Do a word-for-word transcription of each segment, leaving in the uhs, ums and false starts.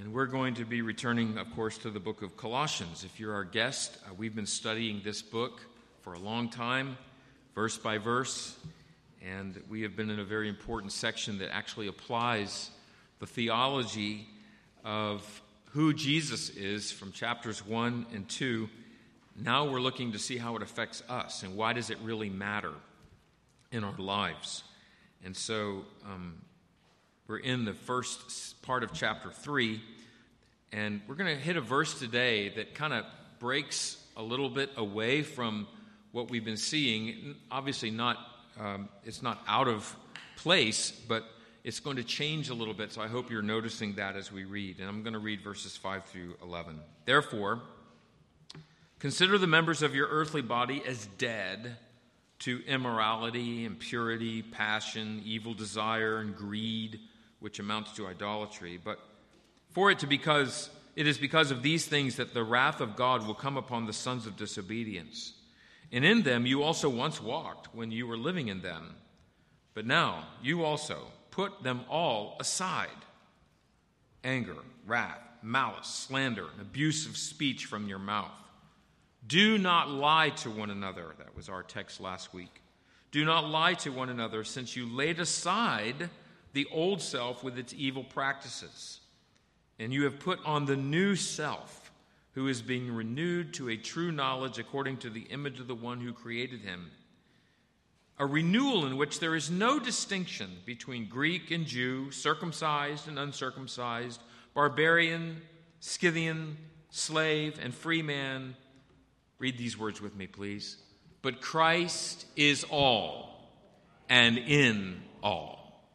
And we're going to be returning, of course, to the book of Colossians. If you're our guest, uh, we've been studying this book for a long time, verse by verse, and we have been in a very important section that actually applies the theology of who Jesus is from chapters one and two. Now we're looking to see how it affects us and why does it really matter in our lives. And so um, we're in the first part of chapter three, and we're going to hit a verse today that kind of breaks a little bit away from what we've been seeing. Obviously not, um, it's not out of place, but it's going to change a little bit, so I hope you're noticing that as we read. And I'm going to read verses five through eleven. Therefore, consider the members of your earthly body as dead to immorality, impurity, passion, evil desire, and greed, which amounts to idolatry. But for it to because it is because of these things that the wrath of God will come upon the sons of disobedience. And in them you also once walked when you were living in them. But now you also put them all aside: anger, wrath, malice, slander, and abusive speech from your mouth. Do not lie to one another. That was our text last week. Do not lie to one another, since you laid aside the old self with its evil practices, and you have put on the new self, who is being renewed to a true knowledge according to the image of the one who created him. A renewal in which there is no distinction between Greek and Jew, circumcised and uncircumcised, barbarian, Scythian, slave, and free man. Read these words with me, please. But Christ is all and in all.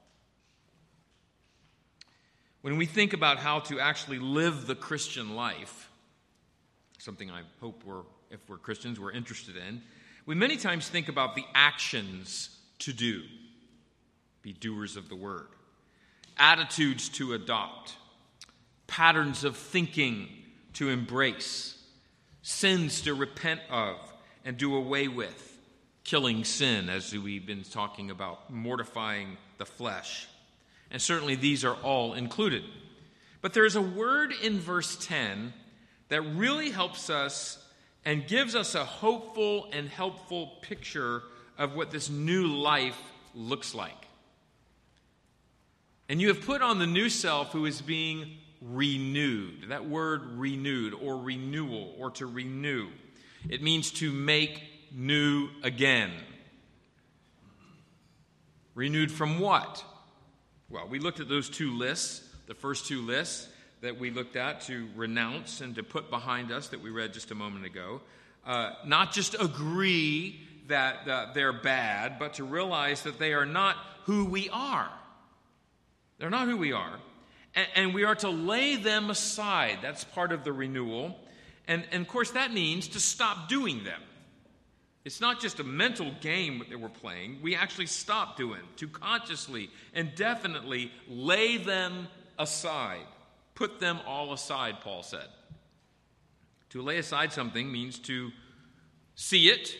When we think about how to actually live the Christian life, something I hope we're, if we're Christians, we're interested in, we many times think about the actions to do, be doers of the word, attitudes to adopt, patterns of thinking to embrace, sins to repent of and do away with, killing sin, as we've been talking about, mortifying the flesh. And certainly these are all included. But there is a word in verse ten that really helps us and gives us a hopeful and helpful picture of what this new life looks like. And you have put on the new self who is being renewed. That word renewed or renewal or to renew. It means to make new again. Renewed from what? Well, we looked at those two lists, the first two lists that we looked at, to renounce and to put behind us, that we read just a moment ago. Uh, not just agree that uh, they're bad, but to realize that they are not who we are. They're not who we are. And, and we are to lay them aside. That's part of the renewal. And, and of course, that means to stop doing them. It's not just a mental game that we're playing. We actually stop doing, to consciously and definitely lay them aside. Put them all aside, Paul said. To lay aside something means to see it,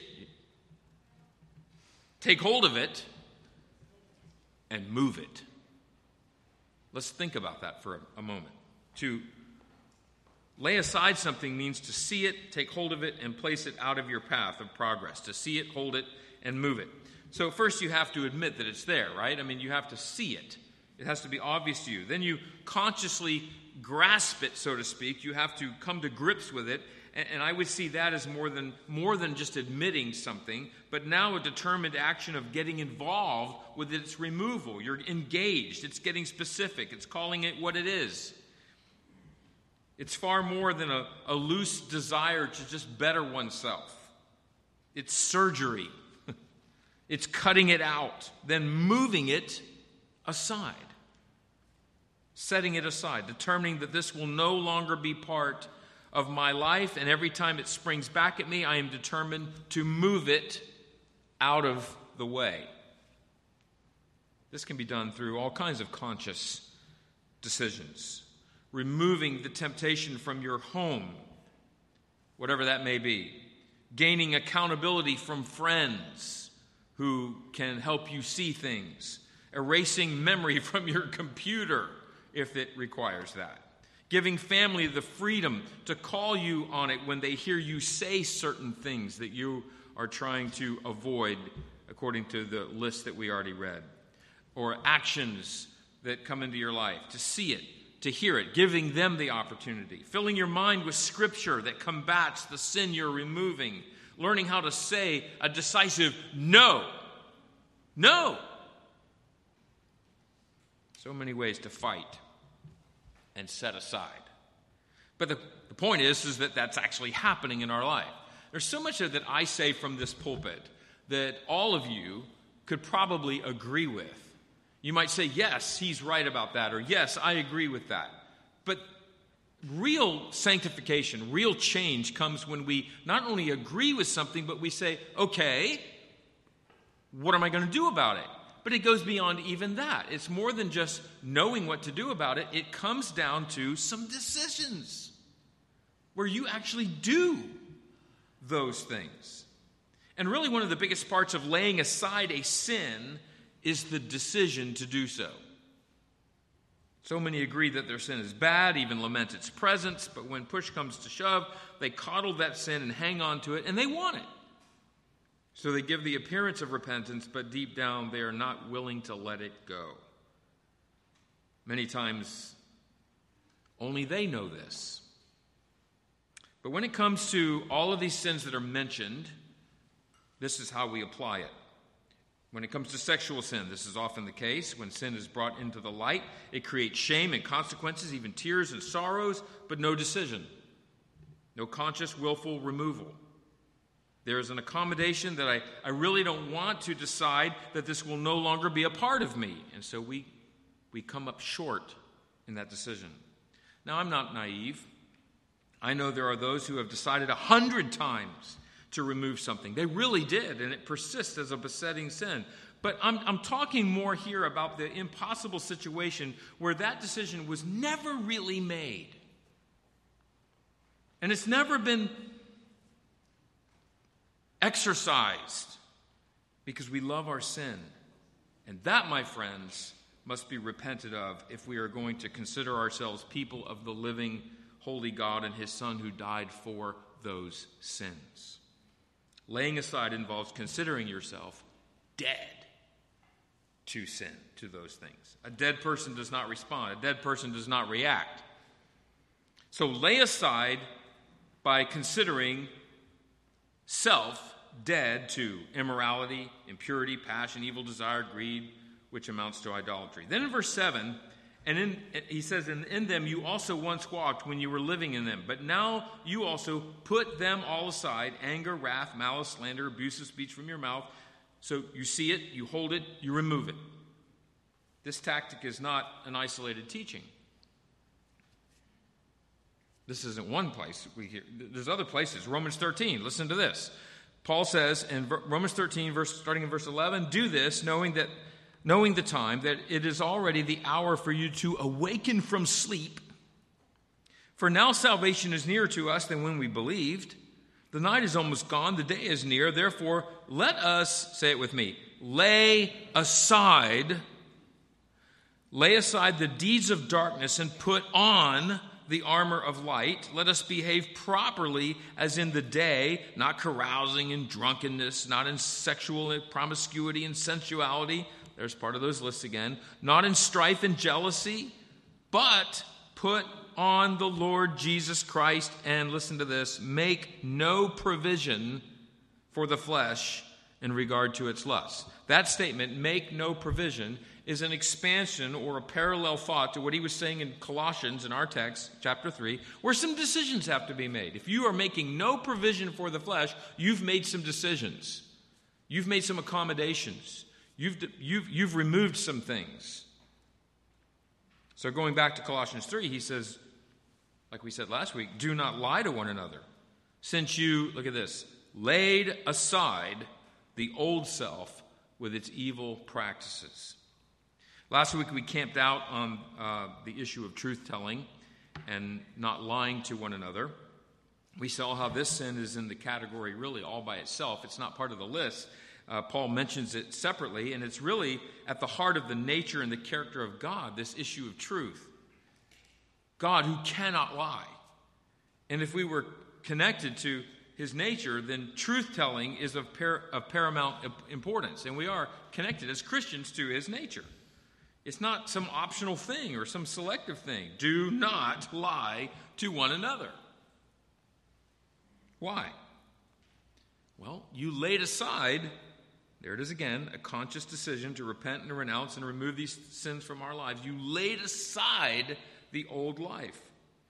take hold of it, and move it. Let's think about that for a, a moment. To lay aside something means to see it, take hold of it, and place it out of your path of progress. To see it, hold it, and move it. So first you have to admit that it's there, right? I mean, you have to see it. It has to be obvious to you. Then you consciously grasp it, so to speak. You have to come to grips with it. And, and I would see that as more than more than just admitting something, but now a determined action of getting involved with its removal. You're engaged. It's getting specific. It's calling it what it is. It's far more than a, a loose desire to just better oneself. It's surgery. It's cutting it out, then moving it aside. Setting it aside, determining that this will no longer be part of my life, and every time it springs back at me, I am determined to move it out of the way. This can be done through all kinds of conscious decisions. Removing the temptation from your home, whatever that may be. Gaining accountability from friends who can help you see things. Erasing memory from your computer, if it requires that. Giving family the freedom to call you on it when they hear you say certain things that you are trying to avoid according to the list that we already read. Or actions that come into your life, to see it, to hear it, giving them the opportunity. Filling your mind with scripture that combats the sin you're removing. Learning how to say a decisive no. No. So many ways to fight and set aside. But the, the point is, is that that's actually happening in our life. There's so much that I say from this pulpit that all of you could probably agree with. You might say, yes, he's right about that, or yes, I agree with that. But real sanctification, real change comes when we not only agree with something, but we say, okay, what am I going to do about it? But it goes beyond even that. It's more than just knowing what to do about it. It comes down to some decisions where you actually do those things. And really one of the biggest parts of laying aside a sin is the decision to do so. So many agree that their sin is bad, even lament its presence, but when push comes to shove, they coddle that sin and hang on to it, and they want it. So they give the appearance of repentance, but deep down they are not willing to let it go. Many times, only they know this. But when it comes to all of these sins that are mentioned, this is how we apply it. When it comes to sexual sin, this is often the case. When sin is brought into the light, it creates shame and consequences, even tears and sorrows, but no decision. No conscious, willful removal. There is an accommodation that I, I really don't want to decide that this will no longer be a part of me. And so we, we come up short in that decision. Now, I'm not naive. I know there are those who have decided a hundred times to remove something. They really did, and it persists as a besetting sin. But I'm, I'm talking more here about the impossible situation where that decision was never really made. And it's never been exercised because we love our sin. And that, my friends, must be repented of if we are going to consider ourselves people of the living, holy God and his Son who died for those sins. Laying aside involves considering yourself dead to sin, to those things. A dead person does not respond. A dead person does not react. So lay aside by considering self dead to immorality, impurity, passion, evil desire, greed, which amounts to idolatry. Then in verse seven, and in, he says, and in them you also once walked when you were living in them, but now you also put them all aside, anger, wrath, malice, slander, abusive speech from your mouth. So you see it, you hold it, you remove it. This tactic is not an isolated teaching. This isn't one place we hear. There's other places. Romans thirteen, listen to this. Paul says in Romans thirteen, verse, starting in verse eleven, do this, knowing that, knowing the time, that it is already the hour for you to awaken from sleep. For now salvation is nearer to us than when we believed. The night is almost gone, the day is near. Therefore, let us, say it with me, lay aside, lay aside the deeds of darkness and put on the armor of light. Let us behave properly as in the day, not carousing in drunkenness, not in sexual promiscuity and sensuality. There's part of those lists again. Not in strife and jealousy, but put on the Lord Jesus Christ and, listen to this, make no provision for the flesh in regard to its lusts. That statement, make no provision, is an expansion or a parallel thought to what he was saying in Colossians, in our text, chapter three, where some decisions have to be made. If you are making no provision for the flesh, you've made some decisions. You've made some accommodations. You've, you've, you've removed some things. So going back to Colossians three, he says, like we said last week, do not lie to one another, since you, look at this, laid aside the old self with its evil practices. Last week we camped out on uh, the issue of truth-telling and not lying to one another. We saw how this sin is in the category really all by itself. It's not part of the list. Uh, Paul mentions it separately, and it's really at the heart of the nature and the character of God, this issue of truth. God who cannot lie. And if we were connected to his nature, then truth-telling is of, par- of paramount importance. And we are connected as Christians to his nature. It's not some optional thing or some selective thing. Do not lie to one another. Why? Well, you laid aside, there it is again, a conscious decision to repent and to renounce and remove these sins from our lives. You laid aside the old life,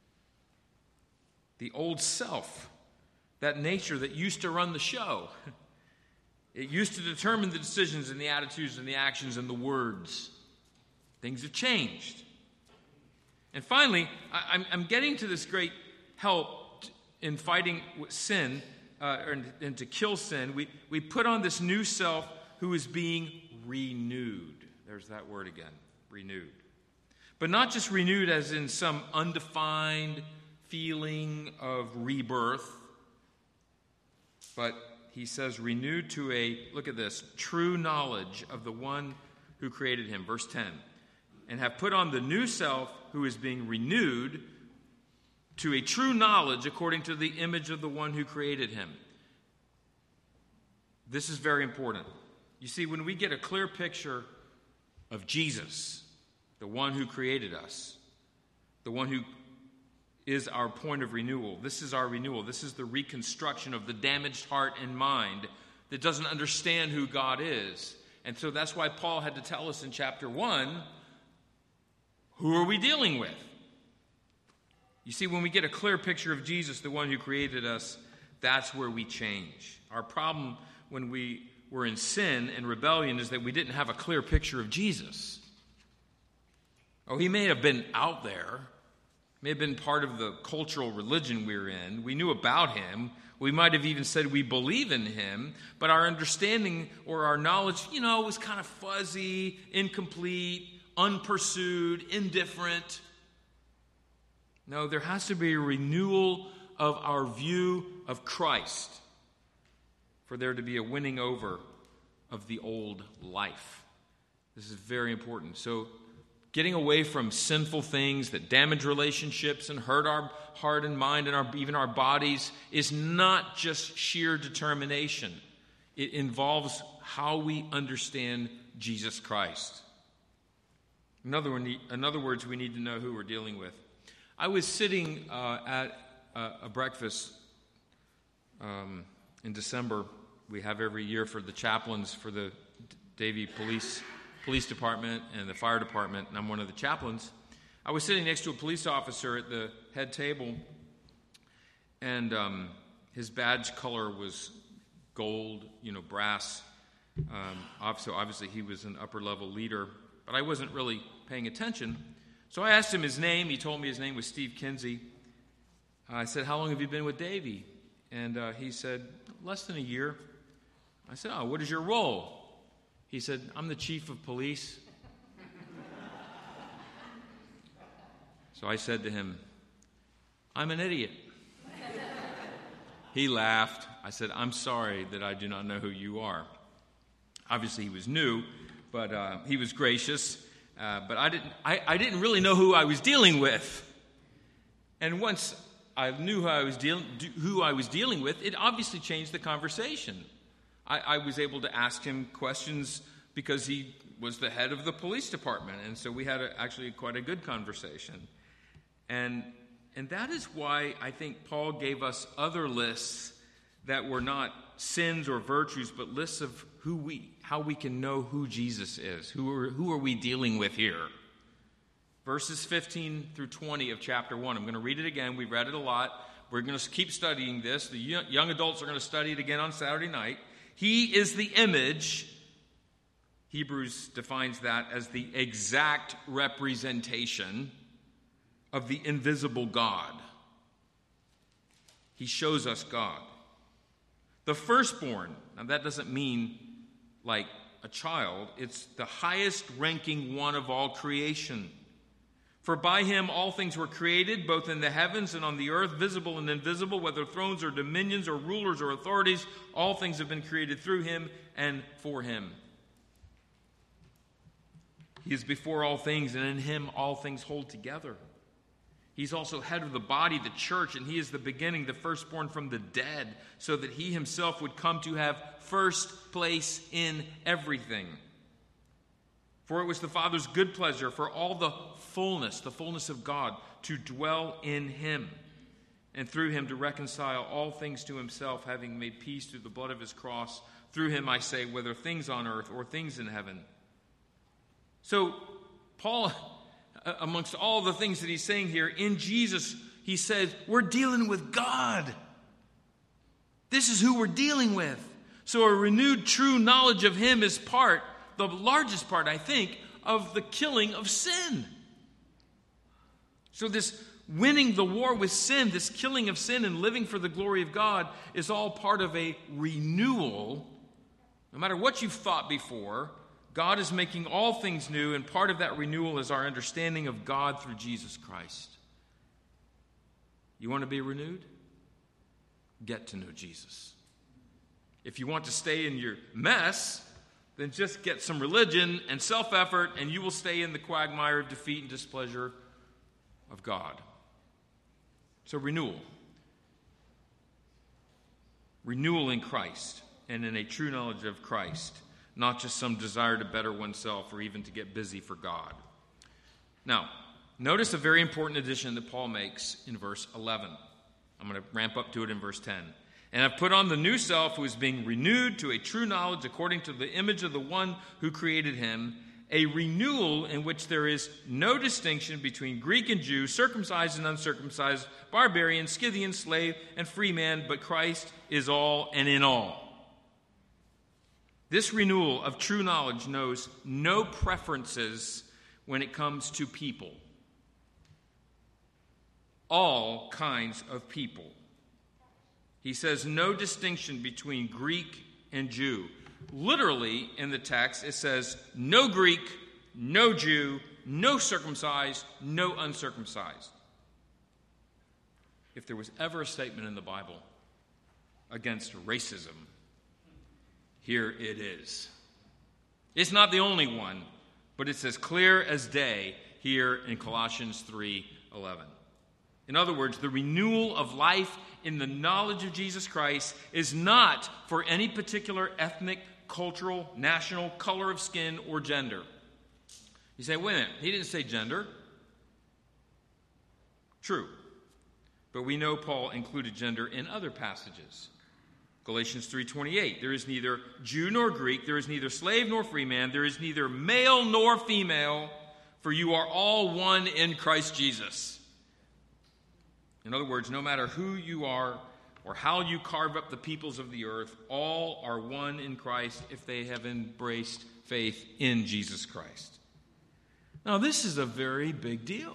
the old self, that nature that used to run the show. It used to determine the decisions and the attitudes and the actions and the words. Things have changed. And finally, I, I'm, I'm getting to this great help in fighting sin uh, and, and to kill sin. We, we put on this new self who is being renewed. There's that word again, renewed. But not just renewed as in some undefined feeling of rebirth, but he says renewed to a, look at this, true knowledge of the one who created him. Verse ten. And have put on the new self who is being renewed to a true knowledge according to the image of the one who created him. This is very important. You see, when we get a clear picture of Jesus, the one who created us, the one who is our point of renewal. This is our renewal. This is the reconstruction of the damaged heart and mind that doesn't understand who God is. And so that's why Paul had to tell us in chapter one, who are we dealing with? You see, when we get a clear picture of Jesus, the one who created us, that's where we change. Our problem when we were in sin and rebellion is that we didn't have a clear picture of Jesus. Oh, he may have been out there, may have been part of the cultural religion we were in. We knew about him. We might have even said we believe in him, but our understanding or our knowledge, you know, was kind of fuzzy, incomplete, unpursued, indifferent. No, there has to be a renewal of our view of Christ for there to be a winning over of the old life. This is very important. So, getting away from sinful things that damage relationships and hurt our heart and mind and our, even our bodies is not just sheer determination. It involves how we understand Jesus Christ. In other, in other words, we need to know who we're dealing with. I was sitting uh, at a, a breakfast um, in December. We have every year for the chaplains for the Davie Police Police Department and the Fire Department, and I'm one of the chaplains. I was sitting next to a police officer at the head table, and um, his badge color was gold, you know, brass. Um, so obviously he was an upper-level leader, but I wasn't really paying attention. So I asked him his name. He told me his name was Steve Kinsey. I said, "How long have you been with Davie?" And uh, he said, "Less than a year." I said, "Oh, what is your role?" He said, "I'm the chief of police." So I said to him, "I'm an idiot." He laughed. I said, "I'm sorry that I do not know who you are." Obviously, he was new, but uh, he was gracious. Uh, but I didn't. I, I didn't really know who I was dealing with. And once I knew who I was dealing who I was dealing with, it obviously changed the conversation. I, I was able to ask him questions because he was the head of the police department, and so we had a, actually quite a good conversation. And and that is why I think Paul gave us other lists that were not sins or virtues, but lists of who we, how we can know who Jesus is. Who are, who are we dealing with here? Verses fifteen through twenty of chapter one. I'm going to read it again. We've read it a lot. We're going to keep studying this. The young adults are going to study it again on Saturday night. He is the image. Hebrews defines that as the exact representation of the invisible God. He shows us God. The firstborn, now that doesn't mean like a child. It's the highest ranking one of all creation. For by him all things were created, both in the heavens and on the earth, visible and invisible, whether thrones or dominions or rulers or authorities, all things have been created through him and for him. He is before all things, and in him all things hold together. He's also head of the body, the church, and he is the beginning, the firstborn from the dead, so that he himself would come to have first place in everything. For it was the Father's good pleasure for all the fullness, the fullness of God, to dwell in him, and through him to reconcile all things to himself, having made peace through the blood of his cross. Through him, I say, whether things on earth or things in heaven. So, Paul, amongst all the things that he's saying here, in Jesus, he says, we're dealing with God. This is who we're dealing with. So a renewed true knowledge of him is part, the largest part, I think, of the killing of sin. So this winning the war with sin, this killing of sin and living for the glory of God is all part of a renewal. No matter what you've thought before, God is making all things new, and part of that renewal is our understanding of God through Jesus Christ. You want to be renewed? Get to know Jesus. If you want to stay in your mess, then just get some religion and self-effort, and you will stay in the quagmire of defeat and displeasure of God. So renewal. Renewal in Christ and in a true knowledge of Christ. Not just some desire to better oneself or even to get busy for God. Now, notice a very important addition that Paul makes in verse eleven. I'm going to ramp up to it in verse ten. And I've put on the new self, who is being renewed to a true knowledge according to the image of the one who created him, a renewal in which there is no distinction between Greek and Jew, circumcised and uncircumcised, barbarian, Scythian, slave, and free man, but Christ is all and in all. This renewal of true knowledge knows no preferences when it comes to people. All kinds of people. He says no distinction between Greek and Jew. Literally, in the text, it says no Greek, no Jew, no circumcised, no uncircumcised. If there was ever a statement in the Bible against racism, here it is. It's not the only one, but it's as clear as day here in Colossians three eleven. In other words, the renewal of life in the knowledge of Jesus Christ is not for any particular ethnic, cultural, national, color of skin, or gender. You say, wait a minute, he didn't say gender. True. But we know Paul included gender in other passages. Galatians three twenty-eight, there is neither Jew nor Greek, there is neither slave nor free man, there is neither male nor female, for you are all one in Christ Jesus. In other words, no matter who you are or how you carve up the peoples of the earth, all are one in Christ if they have embraced faith in Jesus Christ. Now, this is a very big deal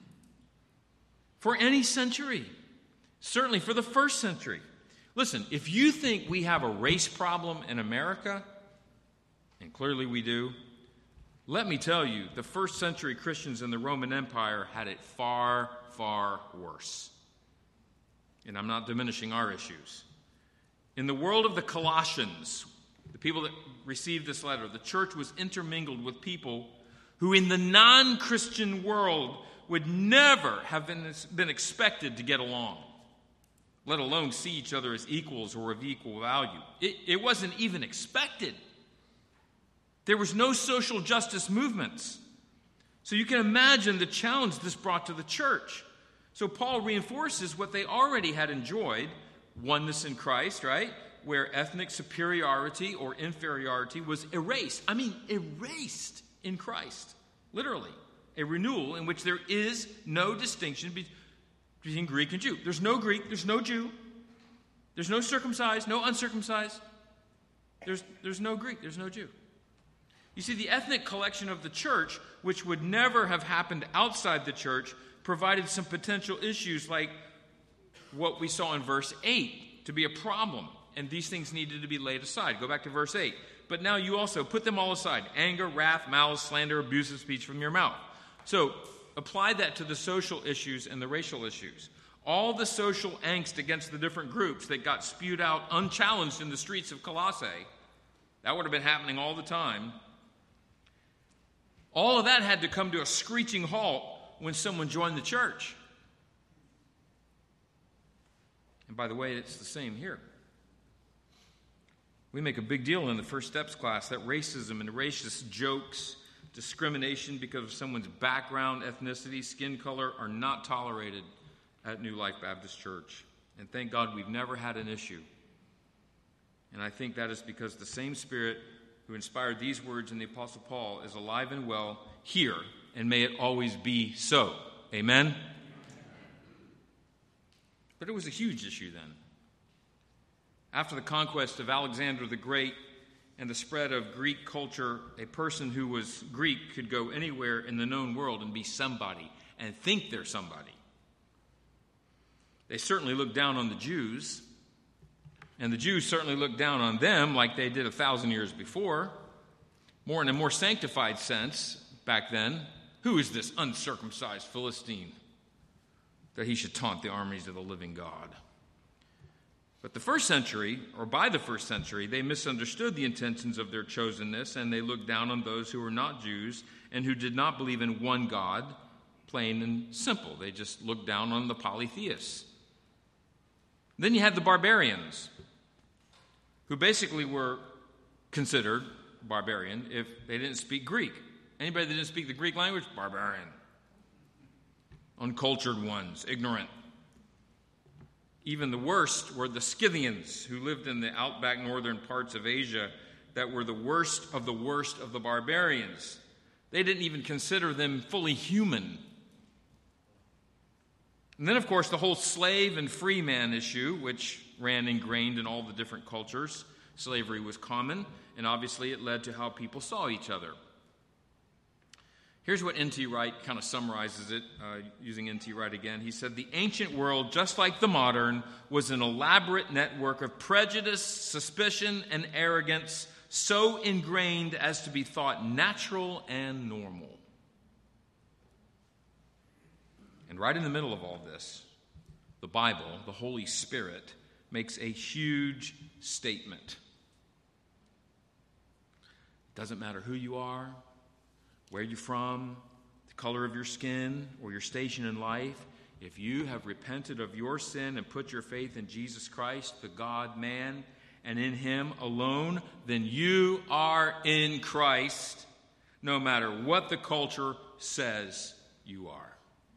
for any century, certainly for the first century. Listen, if you think we have a race problem in America, and clearly we do, let me tell you, the first century Christians in the Roman Empire had it far, far worse. And I'm not diminishing our issues. In the world of the Colossians, the people that received this letter, the church was intermingled with people who in the non-Christian world would never have been, been expected to get along, let alone see each other as equals or of equal value. It, it wasn't even expected. There was no social justice movements. So you can imagine the challenge this brought to the church. So Paul reinforces what they already had enjoyed, oneness in Christ, right? Where ethnic superiority or inferiority was erased. I mean, erased in Christ, literally. A renewal in which there is no distinction between Greek and Jew. There's no Greek, there's no Jew. There's no circumcised, no uncircumcised. There's, there's no Greek, there's no Jew. You see, the ethnic collection of the church, which would never have happened outside the church, provided some potential issues like what we saw in verse eight to be a problem. And these things needed to be laid aside. Go back to verse eight. But now you also put them all aside. Anger, wrath, malice, slander, abusive speech from your mouth. So apply that to the social issues and the racial issues. All the social angst against the different groups that got spewed out unchallenged in the streets of Colossae, that would have been happening all the time. All of that had to come to a screeching halt when someone joined the church. And by the way, it's the same here. We make a big deal in the First Steps class that racism and racist jokes, discrimination because of someone's background, ethnicity, skin color are not tolerated at New Life Baptist Church. And thank God we've never had an issue. And I think that is because the same Spirit who inspired these words in the Apostle Paul is alive and well here, and may it always be so. Amen? But it was a huge issue then. After the conquest of Alexander the Great and the spread of Greek culture, a person who was Greek could go anywhere in the known world and be somebody and think they're somebody. They certainly looked down on the Jews, and the Jews certainly looked down on them like they did a thousand years before, more in a more sanctified sense back then. Who is this uncircumcised Philistine that he should taunt the armies of the living God? But the first century, or by the first century, they misunderstood the intentions of their chosenness, and they looked down on those who were not Jews and who did not believe in one God, plain and simple. They just looked down on the polytheists. Then you had the barbarians, who basically were considered barbarian if they didn't speak Greek. Anybody that didn't speak the Greek language, barbarian. Uncultured ones, ignorant. Even the worst were the Scythians, who lived in the outback northern parts of Asia, that were the worst of the worst of the barbarians. They didn't even consider them fully human. And then, of course, the whole slave and free man issue, which ran ingrained in all the different cultures. Slavery was common, and obviously it led to how people saw each other. Here's what N T Wright kind of summarizes it, uh, using N T Wright again. He said, the ancient world, just like the modern, was an elaborate network of prejudice, suspicion, and arrogance, so ingrained as to be thought natural and normal. And right in the middle of all this, the Bible, the Holy Spirit, makes a huge statement. It doesn't matter who you are, where you're from, the color of your skin, or your station in life. If you have repented of your sin and put your faith in Jesus Christ, the God-man, and in Him alone, then you are in Christ, no matter what the culture says you are.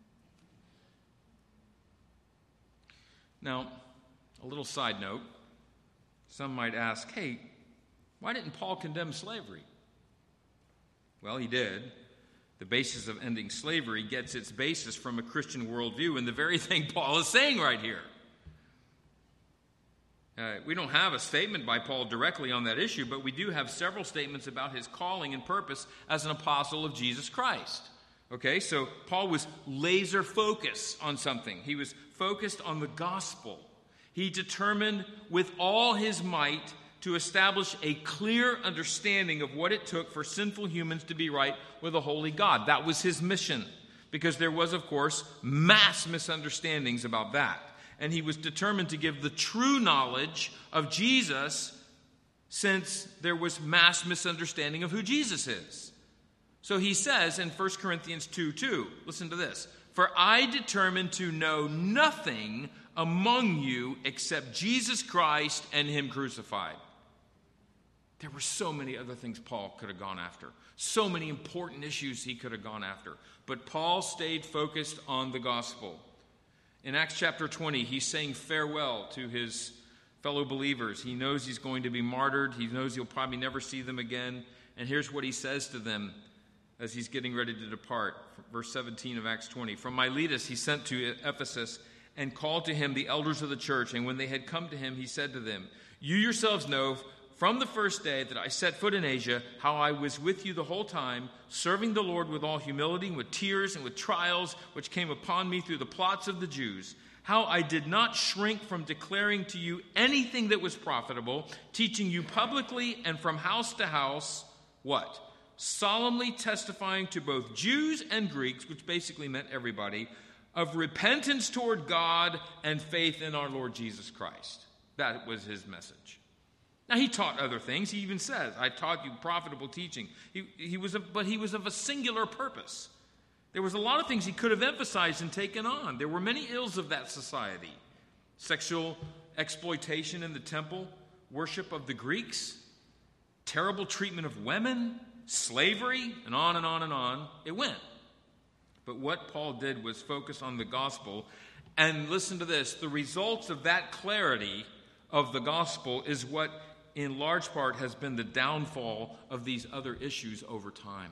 Now, a little side note. Some might ask, hey, why didn't Paul condemn slavery? Well, he did. The basis of ending slavery gets its basis from a Christian worldview and the very thing Paul is saying right here. Uh, we don't have a statement by Paul directly on that issue, but we do have several statements about his calling and purpose as an apostle of Jesus Christ. Okay, so Paul was laser focused on something. He was focused on the gospel. He determined with all his might to establish a clear understanding of what it took for sinful humans to be right with a holy God. That was his mission, because there was, of course, mass misunderstandings about that. And he was determined to give the true knowledge of Jesus, since there was mass misunderstanding of who Jesus is. So he says in First Corinthians two two, listen to this, "For I determined to know nothing among you except Jesus Christ and Him crucified." There were so many other things Paul could have gone after, so many important issues he could have gone after. But Paul stayed focused on the gospel. In Acts chapter twenty, he's saying farewell to his fellow believers. He knows he's going to be martyred. He knows he'll probably never see them again. And here's what he says to them as he's getting ready to depart. Verse seventeen of Acts twenty. "From Miletus he sent to Ephesus and called to him the elders of the church. And when they had come to him, he said to them, 'You yourselves know from the first day that I set foot in Asia, how I was with you the whole time, serving the Lord with all humility, with tears and with trials, which came upon me through the plots of the Jews. How I did not shrink from declaring to you anything that was profitable, teaching you publicly and from house to house,' what? 'Solemnly testifying to both Jews and Greeks,'" which basically meant everybody, "'of repentance toward God and faith in our Lord Jesus Christ.'" That was his message. Now, he taught other things. He even says, "I taught you profitable teaching." He, he was, a, but he was of a singular purpose. There was a lot of things he could have emphasized and taken on. There were many ills of that society. sexual exploitation in the temple, worship of the Greeks, terrible treatment of women, slavery, and on and on and on it went. But what Paul did was focus on the gospel. And listen to this, the results of that clarity of the gospel is what in large part has been the downfall of these other issues over time.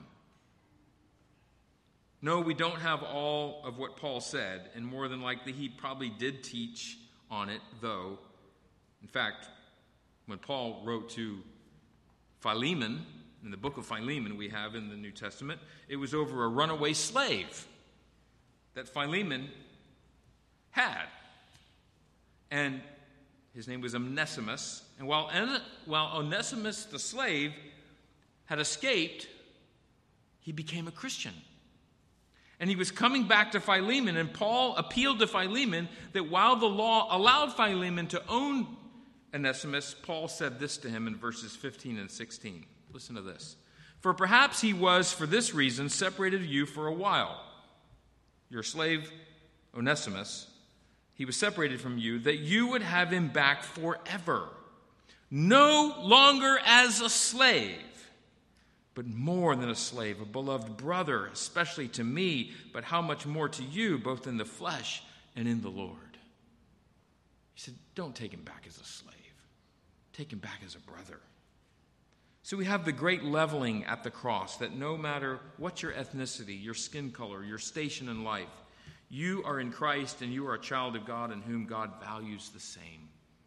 No, we don't have all of what Paul said, and more than likely he probably did teach on it, though. In fact, when Paul wrote to Philemon, in the book of Philemon we have in the New Testament, it was over a runaway slave that Philemon had. And his name was Onesimus. And while, while Onesimus the slave had escaped, he became a Christian. And he was coming back to Philemon, and Paul appealed to Philemon that while the law allowed Philemon to own Onesimus, Paul said this to him in verses fifteen and sixteen. Listen to this. For perhaps he was, for this reason, separated from you for a while. Your slave, Onesimus, he was separated from you, that you would have him back forever, no longer as a slave, but more than a slave, a beloved brother, especially to me, but how much more to you, both in the flesh and in the Lord. He said, don't take him back as a slave. Take him back as a brother. So we have the great leveling at the cross, that no matter what your ethnicity, your skin color, your station in life, you are in Christ and you are a child of God in whom God values the same.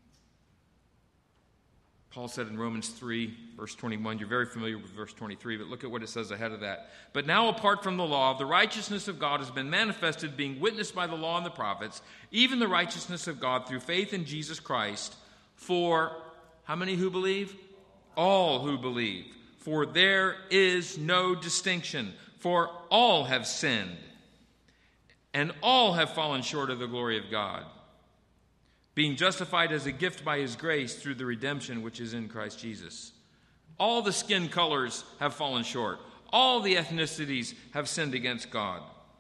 Paul said in Romans three, verse twenty-one, you're very familiar with verse twenty-three, but look at what it says ahead of that. But now apart from the law, the righteousness of God has been manifested, being witnessed by the law and the prophets, even the righteousness of God through faith in Jesus Christ, for how many who believe? All who believe. For there is no distinction, for all have sinned, and all have fallen short of the glory of God, being justified as a gift by his grace through the redemption which is in Christ Jesus. All the skin colors have fallen short. All the ethnicities have sinned against God.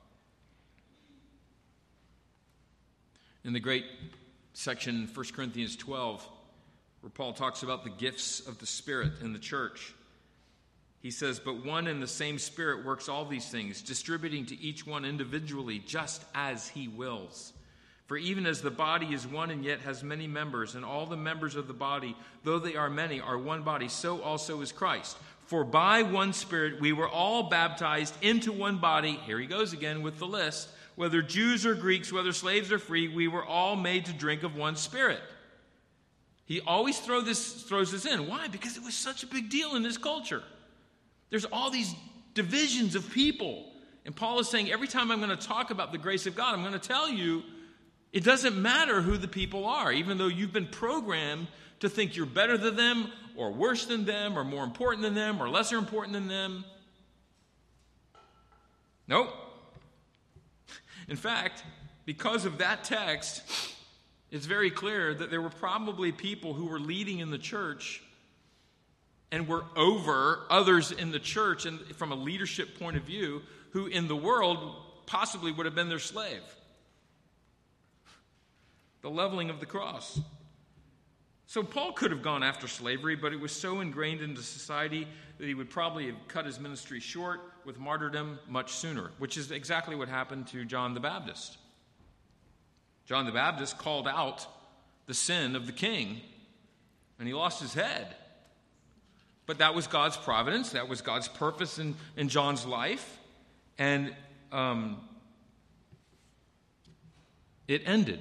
In the great section in First Corinthians twelve, where Paul talks about the gifts of the Spirit in the church, he says, but one and the same Spirit works all these things, distributing to each one individually just as he wills. For even as the body is one and yet has many members, and all the members of the body, though they are many, are one body, so also is Christ. For by one Spirit we were all baptized into one body, here he goes again with the list, whether Jews or Greeks, whether slaves or free, we were all made to drink of one Spirit. He always throw this, throws this in. Why? Because it was such a big deal in this culture. There's all these divisions of people. And Paul is saying, every time I'm going to talk about the grace of God, I'm going to tell you, it doesn't matter who the people are, even though you've been programmed to think you're better than them, or worse than them, or more important than them, or lesser important than them. Nope. In fact, because of that text, it's very clear that there were probably people who were leading in the church and were over others in the church, and from a leadership point of view, who in the world possibly would have been their slave. The leveling of the cross. So Paul could have gone after slavery, but it was so ingrained into society that he would probably have cut his ministry short with martyrdom much sooner, which is exactly what happened to John the Baptist. John the Baptist called out the sin of the king, and he lost his head. But that was God's providence. That was God's purpose in, in John's life. And um, it ended.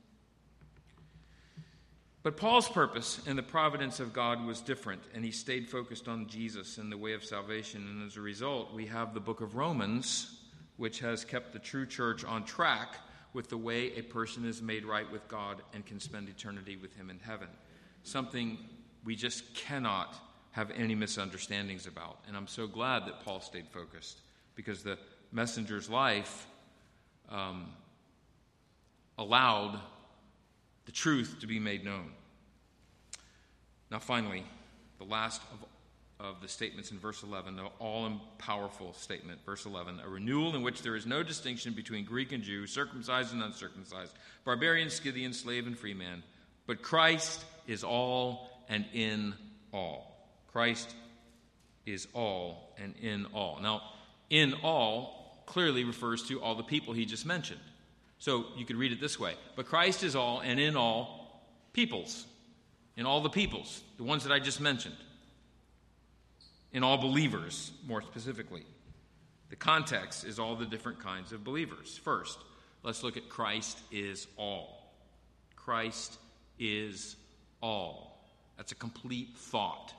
But Paul's purpose and the providence of God was different, and he stayed focused on Jesus and the way of salvation. And as a result, we have the book of Romans, which has kept the true church on track with the way a person is made right with God and can spend eternity with him in heaven. Something we just cannot have any misunderstandings about. And I'm so glad that Paul stayed focused, because the messenger's life um, allowed the truth to be made known. Now finally, the last of of the statements in verse eleven, the all-powerful statement, verse eleven, a renewal in which there is no distinction between Greek and Jew, circumcised and uncircumcised, barbarian, Scythian, slave and free man, but Christ is all and in all. Christ is all and in all. Now, in all clearly refers to all the people he just mentioned. So you could read it this way, but Christ is all and in all peoples, in all the peoples, the ones that I just mentioned. In all believers, more specifically. The context is all the different kinds of believers. First, let's look at Christ is all. Christ is all. That's a complete thought.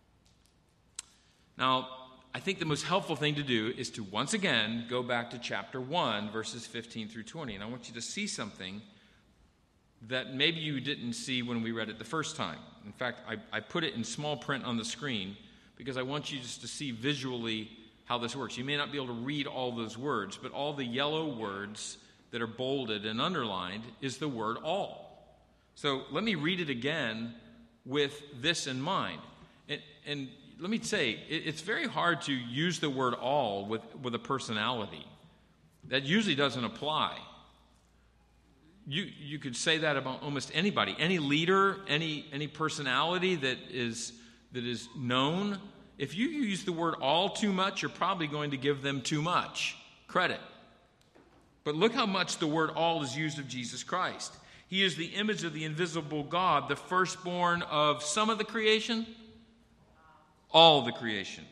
Now, I think the most helpful thing to do is to once again go back to chapter one, verses fifteen through twenty. And I want you to see something that maybe you didn't see when we read it the first time. In fact, I, I put it in small print on the screen because I want you just to see visually how this works. You may not be able to read all those words, but all the yellow words that are bolded and underlined is the word all. So let me read it again with this in mind. And, and let me say, it, it's very hard to use the word all with, with a personality. That usually doesn't apply. You, you could say that about almost anybody. Any leader, any, any personality that is... that is known, if you use the word all too much, you're probably going to give them too much credit. But look how much the word all is used of Jesus Christ. He is the image of the invisible God, the firstborn of some of the creation, all the creation.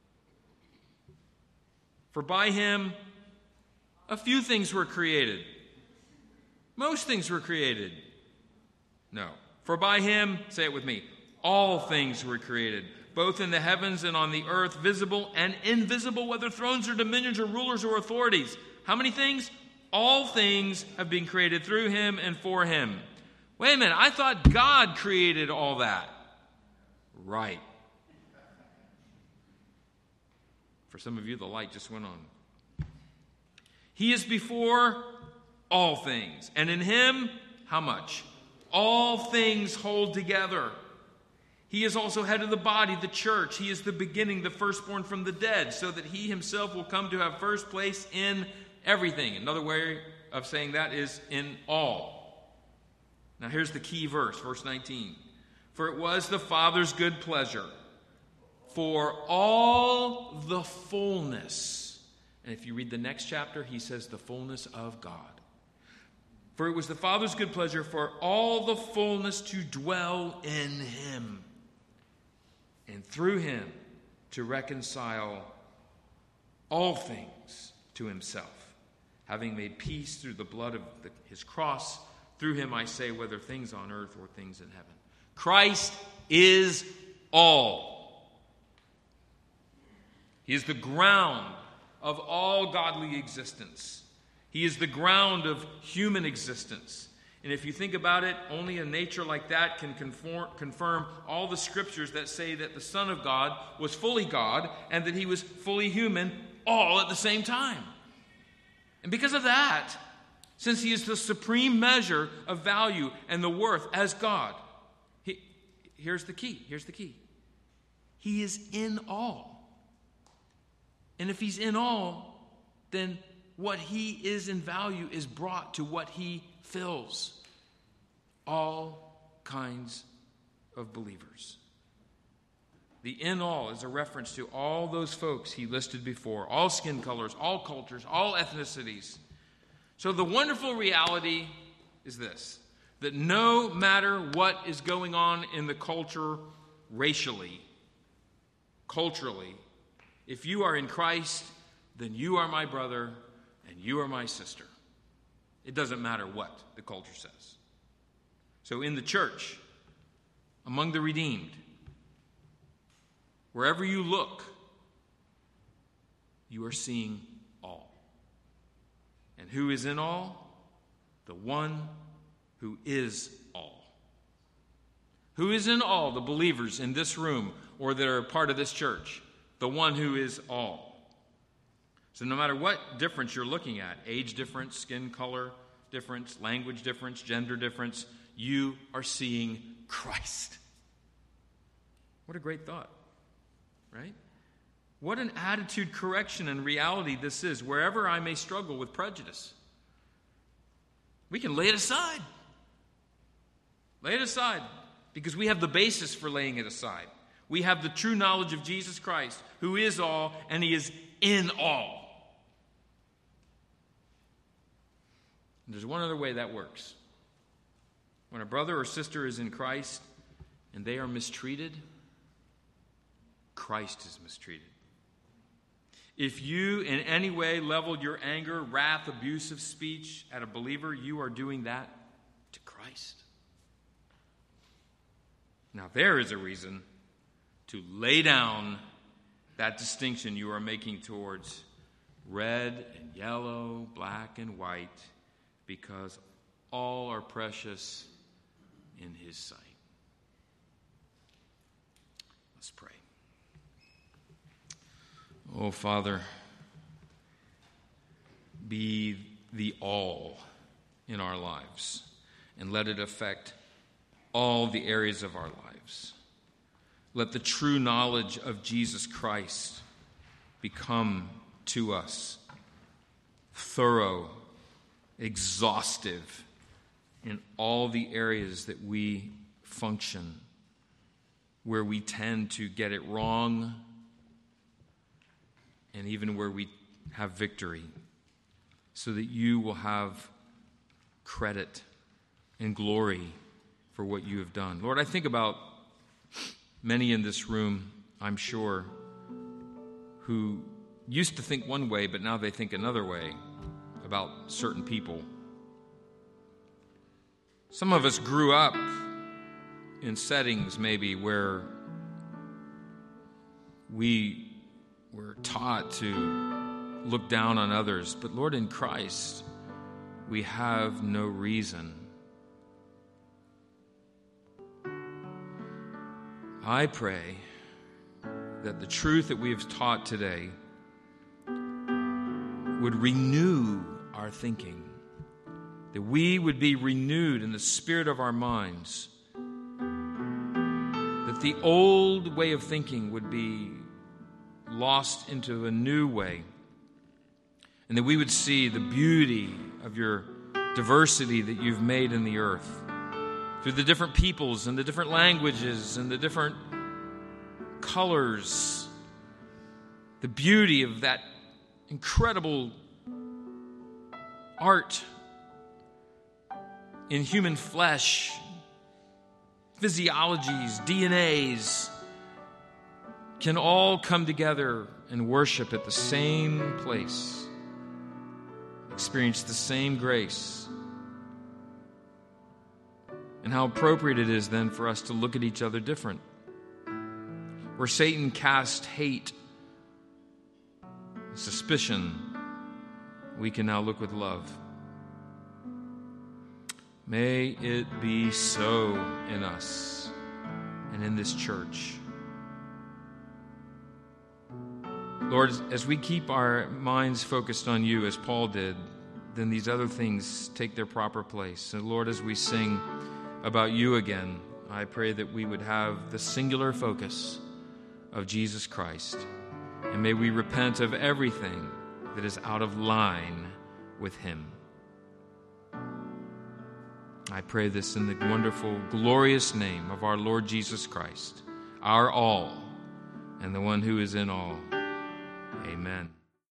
For by him, a few things were created. Most things were created. No. For by him, say it with me, all things were created, both in the heavens and on the earth, visible and invisible, whether thrones or dominions or rulers or authorities. How many things? All things have been created through him and for him. Wait a minute, I thought God created all that. Right. For some of you, the light just went on. He is before all things, and in him, how much? All things hold together. He is also head of the body, the church. He is the beginning, the firstborn from the dead, so that he himself will come to have first place in everything. Another way of saying that is in all. Now here's the key verse, verse nineteen. For it was the Father's good pleasure for all the fullness. And if you read the next chapter, he says the fullness of God. For it was the Father's good pleasure for all the fullness to dwell in him, and through him to reconcile all things to himself, having made peace through the blood of the, his cross. Through him I say, whether things on earth or things in heaven. Christ is all. He is the ground of all godly existence. He is the ground of human existence. And if you think about it, only a nature like that can conform, confirm all the scriptures that say that the Son of God was fully God and that he was fully human all at the same time. And because of that, since he is the supreme measure of value and the worth as God, he, here's the key, here's the key. He is in all. And if he's in all, then what he is in value is brought to what he fills. All kinds of believers. The in all is a reference to all those folks he listed before, all skin colors, all cultures, all ethnicities. So the wonderful reality is this, that no matter what is going on in the culture racially, culturally, if you are in Christ, then you are my brother and you are my sister. It doesn't matter what the culture says. So in the church, among the redeemed, wherever you look, you are seeing all. And who is in all? The one who is all. Who is in all the believers in this room or that are part of this church? The one who is all. So no matter what difference you're looking at, age difference, skin color difference, language difference, gender difference, you are seeing Christ. What a great thought. right? What an attitude correction and reality this is, wherever I may struggle with prejudice. We can lay it aside. Lay it aside, because we have the basis for laying it aside. We have the true knowledge of Jesus Christ, who is all, and he is in all. And there's one other way that works. When a brother or sister is in Christ and they are mistreated, Christ is mistreated. If you in any way leveled your anger, wrath, abusive speech at a believer, you are doing that to Christ. Now there is a reason to lay down that distinction you are making towards red and yellow, black and white, because all are precious in his sight. Let's pray. Oh, Father, be the all in our lives, and let it affect all the areas of our lives. Let the true knowledge of Jesus Christ become to us thorough, exhaustive in all the areas that we function, where we tend to get it wrong, and even where we have victory, so that you will have credit and glory for what you have done. Lord, I think about many in this room, I'm sure, who used to think one way, but now they think another way about certain people. Some of us grew up in settings maybe where we were taught to look down on others. But Lord, in Christ, we have no reason. I pray that the truth that we have taught today would renew our thinking, that we would be renewed in the spirit of our minds, that the old way of thinking would be lost into a new way, and that we would see the beauty of your diversity that you've made in the earth through the different peoples and the different languages and the different colors, the beauty of that incredible art in human flesh, physiologies, D N As, can all come together and worship at the same place, experience the same grace. And how appropriate it is then for us to look at each other different. Where Satan cast hate, suspicion, we can now look with love. May it be so in us and in this church. Lord, as we keep our minds focused on you, as Paul did, then these other things take their proper place. And Lord, as we sing about you again, I pray that we would have the singular focus of Jesus Christ. And may we repent of everything that is out of line with him. I pray this in the wonderful, glorious name of our Lord Jesus Christ, our all, and the one who is in all. Amen.